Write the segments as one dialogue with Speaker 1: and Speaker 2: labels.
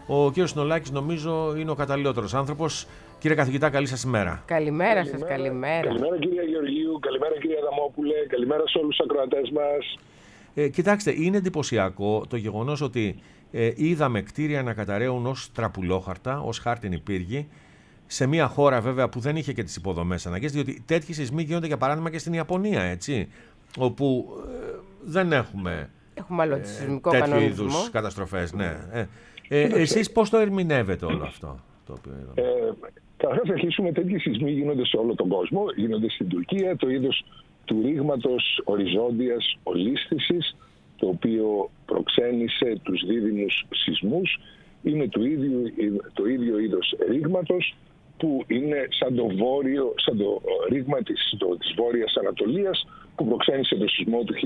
Speaker 1: Ο κύριος Συνολάκης νομίζω είναι ο καταλληλότερος άνθρωπος. Κύριε καθηγητά, καλή σας ημέρα.
Speaker 2: Καλημέρα σας, καλημέρα.
Speaker 3: Καλημέρα κυρία Γεωργίου, καλημέρα κυρία Αδαμόπουλε, καλημέρα σε όλους τους ακροατές μας.
Speaker 1: Κοιτάξτε, είναι εντυπωσιακό το γεγονός ότι είδαμε κτίρια να καταραίουν ως τραπουλόχαρτα, ως χάρτινη πύργη, σε μια χώρα βέβαια που δεν είχε και τις υποδομές αναγκαίες, διότι τέτοιοι σεισμοί γίνονται για παράδειγμα και στην Ιαπωνία, έτσι, όπου δεν έχουμε
Speaker 2: άλλο σεισμικό
Speaker 1: τέτοιου είδους καταστροφές. Ναι. Εσείς πώς το ερμηνεύετε όλο αυτό το οποίο είδαμε?
Speaker 3: Καταρχάς, αρχίσουμε, τέτοιοι σεισμοί γίνονται σε όλο τον κόσμο, γίνονται στην Τουρκία, το είδος του ρήγματος οριζόντιας ολίσθησης, το οποίο προξένησε τους δίδυμους σεισμούς, είναι το ίδιο είδος ρήγματος που είναι σαν το ρήγμα της Βόρειας Ανατολίας που προξένησε το σεισμό του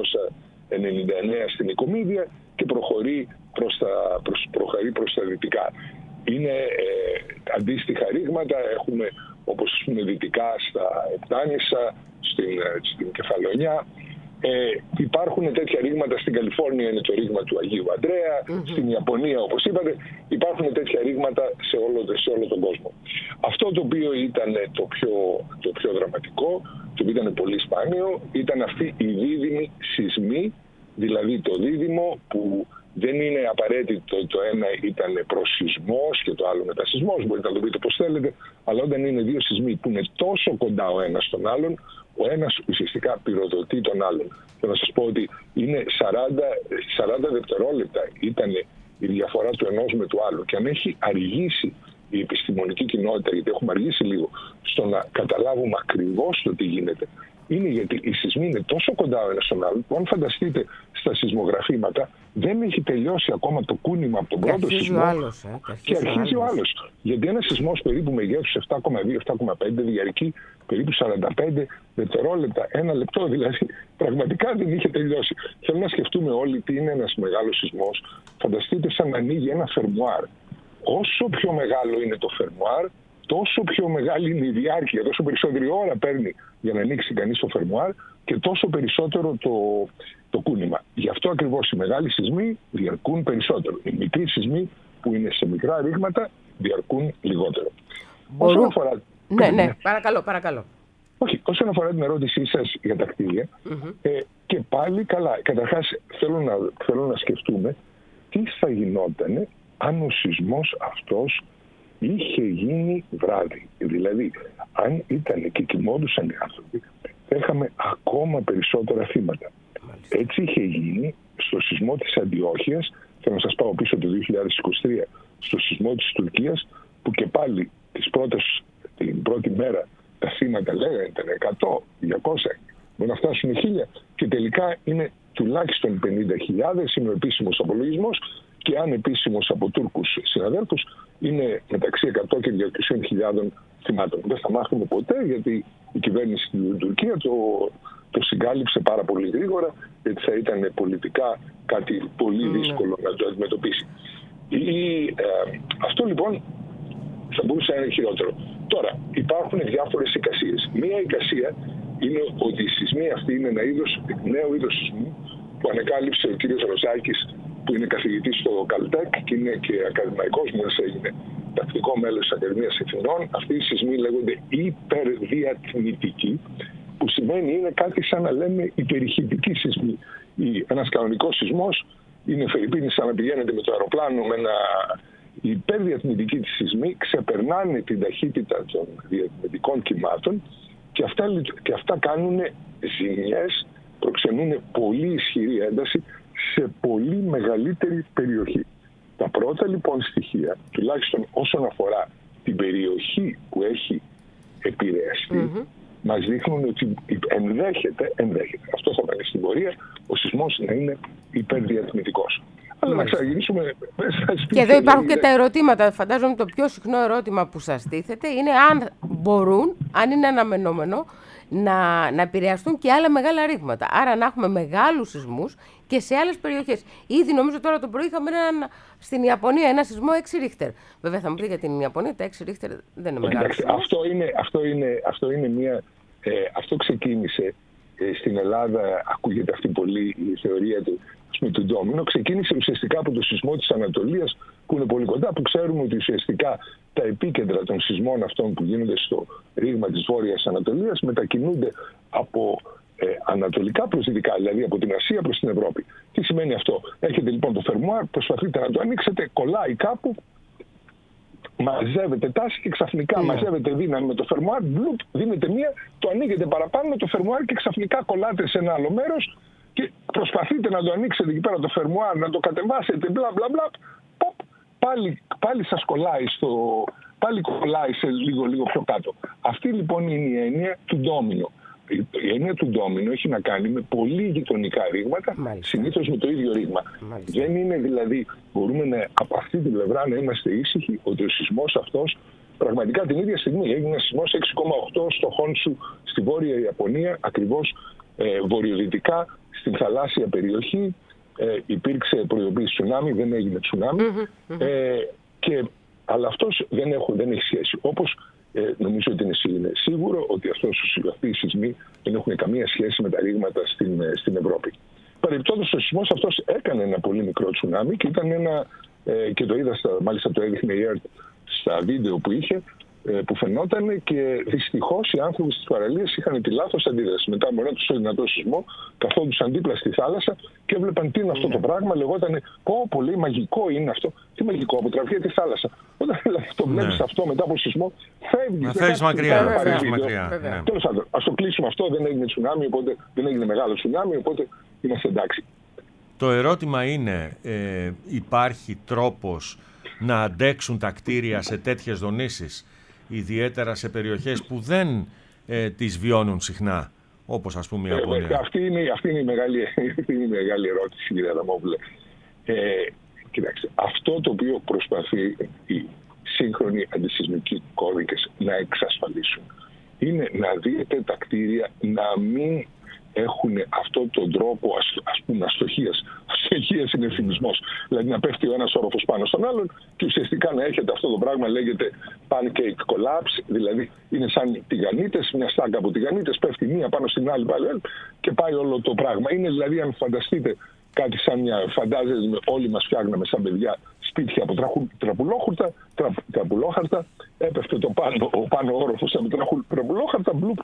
Speaker 3: 1999 στην Οικομίδια και προχωρεί προς τα δυτικά. Είναι αντίστοιχα ρήγματα, έχουμε όπως δυτικά στα Επτάνησα, στην Κεφαλονιά. Υπάρχουν τέτοια ρήγματα στην Καλιφόρνια, είναι το ρήγμα του Αγίου Ανδρέα, στην Ιαπωνία όπως είπατε, υπάρχουν τέτοια ρήγματα σε όλο τον κόσμο. Αυτό το οποίο ήταν το πιο δραματικό, το οποίο ήταν πολύ σπάνιο, ήταν αυτοί οι δίδυμοι σεισμοί, δηλαδή το δίδυμο που δεν είναι απαραίτητο το ένα ήταν προσεισμός και το άλλο μετασεισμός, μπορείτε να το πείτε πώς θέλετε, αλλά όταν είναι δύο σεισμοί που είναι τόσο κοντά ο ένας στον άλλον, ο ένας ουσιαστικά πυροδοτεί τον άλλον. Και να σας πω ότι είναι 40 δευτερόλεπτα ήταν η διαφορά του ενός με του άλλου. Και αν έχει αργήσει η επιστημονική κοινότητα, γιατί έχουμε αργήσει λίγο στο να καταλάβουμε ακριβώς το τι γίνεται, είναι γιατί οι σεισμοί είναι τόσο κοντά ο ένας στον άλλον, που αν φανταστείτε στα σεισμογραφήματα, δεν έχει τελειώσει ακόμα το κούνημα από τον πρώτο σεισμό και αρχίζει ο άλλος. Γιατί ένας σεισμός περίπου μεγέθους 7,2-7,5 διαρκεί περίπου 45 δευτερόλεπτα, ένα λεπτό, δηλαδή πραγματικά δεν είχε τελειώσει. Θέλω να σκεφτούμε όλοι τι είναι ένας μεγάλος σεισμός. Φανταστείτε σαν να ανοίγει ένα φερμουάρ. Όσο πιο μεγάλο είναι το φερμουάρ, τόσο πιο μεγάλη είναι η διάρκεια, τόσο περισσότερη ώρα παίρνει για να ανοίξει κανείς το φερμουάρ και τόσο περισσότερο το κούνημα. Γι' αυτό ακριβώς οι μεγάλοι σεισμοί διαρκούν περισσότερο. Οι μικροί σεισμοί που είναι σε μικρά ρήγματα διαρκούν λιγότερο. Όσον αφορά...
Speaker 2: Ναι, παρακαλώ.
Speaker 3: Όχι, όσον αφορά την ερώτησή σας για τα κτίρια, και πάλι καλά. Καταρχάς θέλω να σκεφτούμε τι θα γινόταν αν ο σεισμός αυτός είχε γίνει βράδυ. Δηλαδή, αν ήταν και κοιμόντουσαν οι άνθρωποι, θα είχαμε ακόμα περισσότερα θύματα. Έτσι είχε γίνει στο σεισμό της Αντιόχειας, θέλω να σας πάω πίσω το 2023, στο σεισμό της Τουρκίας, που και πάλι την πρώτη μέρα τα θύματα λέγανε ήταν 100, 200, μπορεί να φτάσουν 1000 και τελικά είναι τουλάχιστον 50.000, είναι ο επίσημος απολογισμός, και ανεπίσημος από Τούρκους συναδέλφους είναι μεταξύ 100 και 200.000 θυμάτων. Δεν θα μάθουμε ποτέ, γιατί η κυβέρνηση στην Τουρκία το συγκάλυψε πάρα πολύ γρήγορα, γιατί θα ήταν πολιτικά κάτι πολύ δύσκολο να το αντιμετωπίσει. Αυτό λοιπόν θα μπορούσε να είναι χειρότερο. Τώρα, υπάρχουν διάφορες εικασίες. Μία εικασία είναι ότι οι σεισμοί αυτοί είναι ένα νέο είδος σεισμού που ανακάλυψε ο κύριος Ροζάκης, που είναι καθηγητής στο Καλτέκ και είναι και ακαδημαϊκός, μόλις έγινε τακτικό μέλος της Ακαδημίας Εθνών. Αυτοί οι σεισμοί λέγονται υπερδιατμητικοί, που σημαίνει είναι κάτι σαν να λέμε υπερηχητικοί σεισμοί. Ένας κανονικός σεισμός είναι φερειπίνη σαν να πηγαίνετε με το αεροπλάνο με οι υπερδιατμητικοί της σεισμοί ξεπερνάνε την ταχύτητα των διατμητικών κυμάτων και αυτά κάνουν ζημιές, προξενούν πολύ ισχυρή ένταση σε πολύ μεγαλύτερη περιοχή. Τα πρώτα λοιπόν στοιχεία, τουλάχιστον όσον αφορά την περιοχή που έχει επηρεαστεί, μας δείχνουν ότι ενδέχεται, αυτό θα πάνε στην πορεία, ο σεισμός να είναι υπερδιατμητικός. Αλλά να ξαναγυρίσουμε μέσα στα σπίτια.
Speaker 2: Και εδώ υπάρχουν και τα ερωτήματα. Φαντάζομαι το πιο συχνό ερώτημα που σας τίθεται είναι αν μπορούν, αν είναι αναμενόμενο, να επηρεαστούν και άλλα μεγάλα ρήγματα. Άρα να έχουμε μεγάλους σεισμούς και σε άλλες περιοχές. Ήδη νομίζω τώρα το πρωί είχαμε στην Ιαπωνία ένα σεισμό 6 ρίχτερ. Βέβαια θα μου πείτε για την Ιαπωνία τα 6 ρίχτερ δεν είναι μεγάλο.
Speaker 3: Αυτό ξεκίνησε στην Ελλάδα ακούγεται αυτή πολύ η θεωρία του ντόμινο. Ξεκίνησε ουσιαστικά από το σεισμό της Ανατολίας, που είναι πολύ κοντά, που ξέρουμε ότι ουσιαστικά τα επίκεντρα των σεισμών αυτών που γίνονται στο ρήγμα της Βόρειας Ανατολίας μετακινούνται από ανατολικά προς δυτικά, δηλαδή από την Ασία προς την Ευρώπη. Τι σημαίνει αυτό? Έχετε λοιπόν το φερμουάρ, προσπαθείτε να το ανοίξετε, κολλάει κάπου, μαζεύετε τάση και ξαφνικά μαζεύετε δύναμη με το φερμουάρ, μπλουπ, δίνετε μία, το ανοίγετε παραπάνω με το φερμουάρ και ξαφνικά κολλάτε σε ένα άλλο μέρος και προσπαθείτε να το ανοίξετε εκεί πέρα το φερμουάρ, να το κατεβάσετε, μπλα μπλα μπλα, πάλι σας κολλάει πάλι κολλάει σε λίγο πιο κάτω. Αυτή λοιπόν είναι η έννοια του ντόμινο. Η έννοια του ντόμινο έχει να κάνει με πολύ γειτονικά ρήγματα, συνήθως με το ίδιο ρήγμα. Δεν είναι δηλαδή, μπορούμε από αυτή την πλευρά να είμαστε ήσυχοι ότι ο σεισμός αυτός πραγματικά την ίδια στιγμή έγινε ένα σεισμός 6,8 στο Χόνσου, στη Βόρεια Ιαπωνία, ακριβώς βορειοδυτικά στην θαλάσσια περιοχή. Υπήρξε προειδοποίηση τσουνάμι, δεν έγινε τσουνάμι, αλλά αυτός δεν έχει σχέση. Όπως νομίζω ότι είναι σίγουρο ότι αυτοί οι σεισμοί δεν έχουν καμία σχέση με τα ρήγματα στην Ευρώπη. Παρεμπιπτόντως, ο σεισμός αυτός έκανε ένα πολύ μικρό τσουνάμι και ήταν και το είδα, μάλιστα το έδειχνε η ΕΡΤ στα βίντεο που είχε, που φαινόταν, και δυστυχώς οι άνθρωποι στις παραλίες είχαν τη λάθος αντίδραση. Μετά από ένα τόσο δυνατό σεισμό, καθόντουσαν δίπλα στη θάλασσα και έβλεπαν τι είναι αυτό το πράγμα. Λεγόταν, πολύ μαγικό είναι αυτό. Τι μαγικό, αποτραβιέται τη θάλασσα. Όταν το βλέπεις αυτό μετά από σεισμό, φεύγεις
Speaker 1: μακριά.
Speaker 3: Τέλος πάντων, ας το κλείσουμε αυτό. Δεν έγινε τσουνάμι, οπότε δεν έγινε μεγάλο τσουνάμι, οπότε είμαστε εντάξει.
Speaker 1: Το ερώτημα είναι, υπάρχει τρόπος να αντέξουν τα κτίρια σε τέτοιες δονήσεις, ιδιαίτερα σε περιοχές που δεν τις βιώνουν συχνά, όπως ας πούμε η Ιαπωνία?
Speaker 3: Αυτή είναι η μεγάλη ερώτηση, κύριε Αδαμόπουλε. Κοιτάξτε, αυτό το οποίο προσπαθεί οι σύγχρονοι αντισεισμικοί κώδικες να εξασφαλίσουν είναι να δείτε τα κτίρια να μην έχουν αυτόν τον τρόπο αστοχίας. Αστοχίας είναι θυμισμός. Δηλαδή να πέφτει ο ένας όροφος πάνω στον άλλον και ουσιαστικά να έχετε αυτό το πράγμα, λέγεται pancake collapse, δηλαδή είναι σαν τηγανίτες, μια στάγκα από τηγανίτες, πέφτει μία πάνω στην άλλη πάλι και πάει όλο το πράγμα. Είναι δηλαδή, αν φανταστείτε κάτι σαν φαντάζεστε, όλοι μας φτιάχναμε σαν παιδιά σπίτια από τραπουλόχαρτα, έπεφτε ο πάνω όροφος από τραπουλόχαρτα, μπλουπ,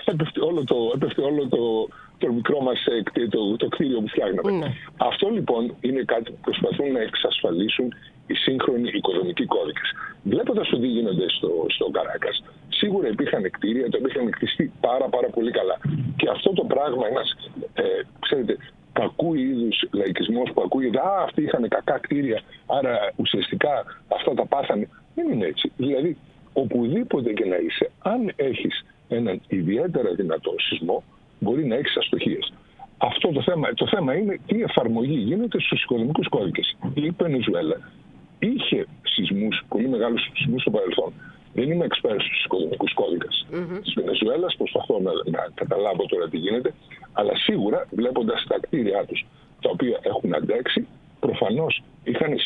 Speaker 3: έπεφτε όλο το μικρό μας το κτίριο που φτιάχναμε. Αυτό λοιπόν είναι κάτι που προσπαθούν να εξασφαλίσουν οι σύγχρονοι οικοδομικοί κώδικες. Βλέποντας ότι γίνονται στο Καράκας, σίγουρα υπήρχαν κτίρια τα οποία είχαν κτιστεί πάρα πολύ καλά. Και αυτό το πράγμα, ένας, ξέρετε, κακού είδους λαϊκισμός που ακούγεται, αυτοί είχαν κακά κτίρια, άρα ουσιαστικά αυτά τα πάθανε. Δεν είναι έτσι. Δηλαδή, οπουδήποτε και να είσαι, αν έχεις έναν ιδιαίτερα δυνατό σεισμό, μπορεί να έχεις αστοχίες. Αυτό το θέμα είναι τι εφαρμογή γίνεται στους οικοδομικούς κώδικες. Η Βενεζουέλα είχε σεισμούς, πολύ μεγάλους σεισμούς στο παρελθόν. Δεν είμαι expert στους οικοδομικούς κώδικες της Βενεζουέλας, προσπαθώ να καταλάβω τώρα τι γίνεται, αλλά σίγουρα βλέποντας τα κτίρια τους, τα οποία έχουν αντέξει, προφανώς είχαν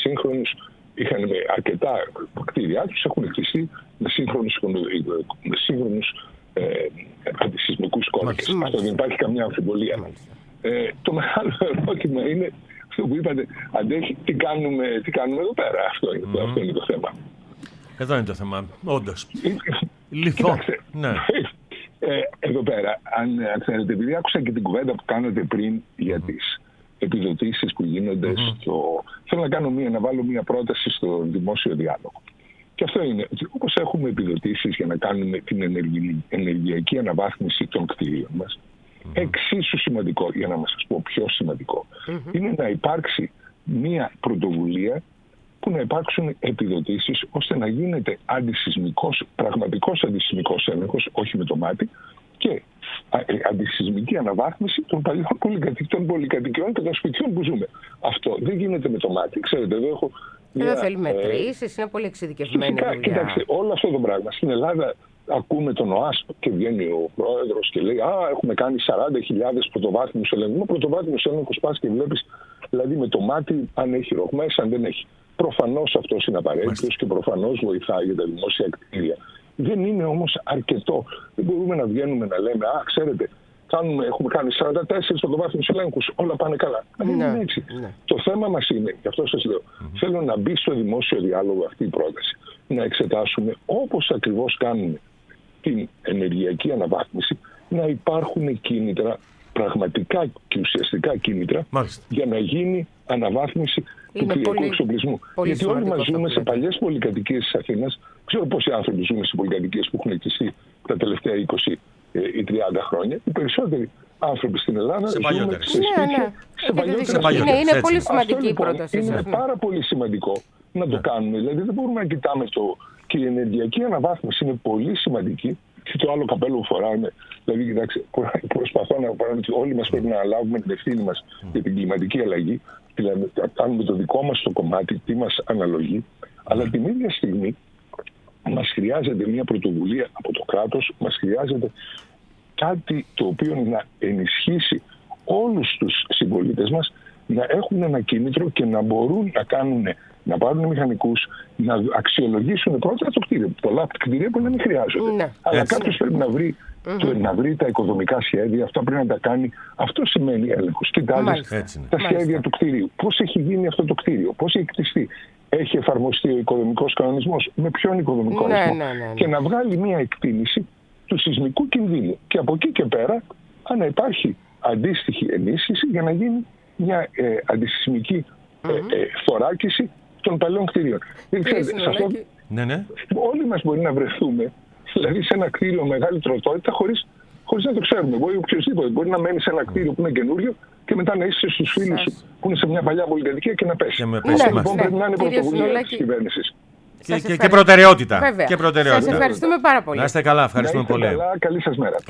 Speaker 3: αρκετά κτίρια τους, έχουν κτιστεί με σύγχρονους αντισεισμικούς κώδικες. Αυτό δεν υπάρχει καμιά αμφιβολία. Το μεγάλο ερώτημα είναι αυτό που είπατε, αντέχει, τι κάνουμε εδώ πέρα. Αυτό είναι το θέμα.
Speaker 1: Εδώ είναι το θέμα, όντως. Λοιπόν, ναι.
Speaker 3: Εδώ πέρα, αν ξέρετε, επειδή άκουσα και την κουβέντα που κάνατε πριν για τις επιδοτήσεις που γίνονται θέλω να βάλω μία πρόταση στο δημόσιο διάλογο. Και αυτό είναι ότι όπως έχουμε επιδοτήσεις για να κάνουμε την ενεργειακή αναβάθμιση των κτηρίων μας, εξίσου σημαντικό, για να σας πω πιο σημαντικό, είναι να υπάρξει μία πρωτοβουλία που να υπάρξουν επιδοτήσεις ώστε να γίνεται πραγματικός αντισεισμικός έλεγχος, όχι με το μάτι, και αντισεισμική αναβάθμιση των παλιών πολυκατοικιών και των σπιτιών που ζούμε. Αυτό δεν γίνεται με το μάτι. Ξέρετε,
Speaker 2: εδώ θέλει μετρήσεις, είναι πολύ εξειδικευμένη δουλειά.
Speaker 3: Κοιτάξτε, όλο αυτό το πράγμα. Στην Ελλάδα ακούμε τον ΟΑΣ και βγαίνει ο πρόεδρος και λέει έχουμε κάνει 40.000 πρωτοβάθμιους ελέγχους. Πρωτοβάθμιους έλεγχους πας και βλέπεις, δηλαδή με το μάτι, αν έχει ρογμές, αν δεν έχει. Προφανώς αυτός είναι απαραίτητος και προφανώς βοηθάει για τα δημόσια κτίρια. Δεν είναι όμως αρκετό. Δεν μπορούμε να βγαίνουμε να λέμε ξέρετε, έχουμε κάνει 44 πρωτοβάθμιους ελέγχους, όλα πάνε καλά. Δεν είναι έτσι. Το θέμα μας είναι, γι' αυτό σας λέω, θέλω να μπει στο δημόσιο διάλογο αυτή η πρόταση. Να εξετάσουμε, όπως ακριβώς κάνουμε την ενεργειακή αναβάθμιση, να υπάρχουν κίνητρα, πραγματικά και ουσιαστικά κίνητρα, για να γίνει αναβάθμιση του κτηριακού εξοπλισμού. Γιατί όλοι μας ζούμε σε παλιές πολυκατοικίες της Αθήνας. Ξέρω πόσοι άνθρωποι ζουν σε πολυκατοικίες που έχουν εκτιστεί τα τελευταία 20 ή 30 χρόνια. Οι περισσότεροι άνθρωποι στην Ελλάδα ζουν σε
Speaker 2: παλιότερα. Είναι πολύ σημαντική η πρόταση.
Speaker 3: Είναι πάρα πολύ σημαντικό να το κάνουμε. Δηλαδή δεν μπορούμε να κοιτάμε και η ενεργειακή αναβάθμιση είναι πολύ σημαντική. Και το άλλο καπέλο που φοράμε, δηλαδή κοιτάξτε, προσπαθώ να πω ότι όλοι μας πρέπει να αναλάβουμε την ευθύνη μας για την κλιματική αλλαγή, δηλαδή να κάνουμε το δικό μας το κομμάτι, τι μας αναλογεί, αλλά την ίδια στιγμή μας χρειάζεται μια πρωτοβουλία από το κράτος, μας χρειάζεται κάτι το οποίο να ενισχύσει όλους τους συμπολίτες μας να έχουν ένα κίνητρο και να μπορούν να πάρουν μηχανικούς, να αξιολογήσουν πρώτα το κτίριο. Πολλά από τα κτίρια που δεν χρειάζονται. Αλλά κάποιος πρέπει να βρει τα οικοδομικά σχέδια, αυτά πρέπει να τα κάνει. Αυτό σημαίνει έλεγχος. Κοιτάζει τα σχέδια του κτίριου. Πώς έχει γίνει αυτό το κτίριο, πώς έχει κτιστεί. Έχει εφαρμοστεί ο οικοδομικός κανονισμός, με ποιον οικοδομικό ορισμό. Και να βγάλει μια εκτίμηση του σεισμικού κινδύνου. Και από εκεί και πέρα, αν υπάρχει αντίστοιχη ενίσχυση για να γίνει μια αντισεισμική θωράκιση των παλαιών κτίριων. Όλοι μας μπορεί να βρεθούμε, δηλαδή σε ένα κτίριο μεγάλη τροτότητα, χωρίς να το ξέρουμε. Μπορεί να μένει σε ένα κτίριο που είναι καινούριο και μετά να είσαι στους φίλους σου που είναι σε μια παλιά πολυκατοικία και να πέσει. Λοιπόν, πρέπει να είναι πρωτοβουλία της κυβέρνησης.
Speaker 1: Και προτεραιότητα.
Speaker 2: Σας ευχαριστούμε πάρα πολύ.
Speaker 1: Να είστε καλά, ευχαριστούμε πολύ.
Speaker 3: Καλή σας μέρα.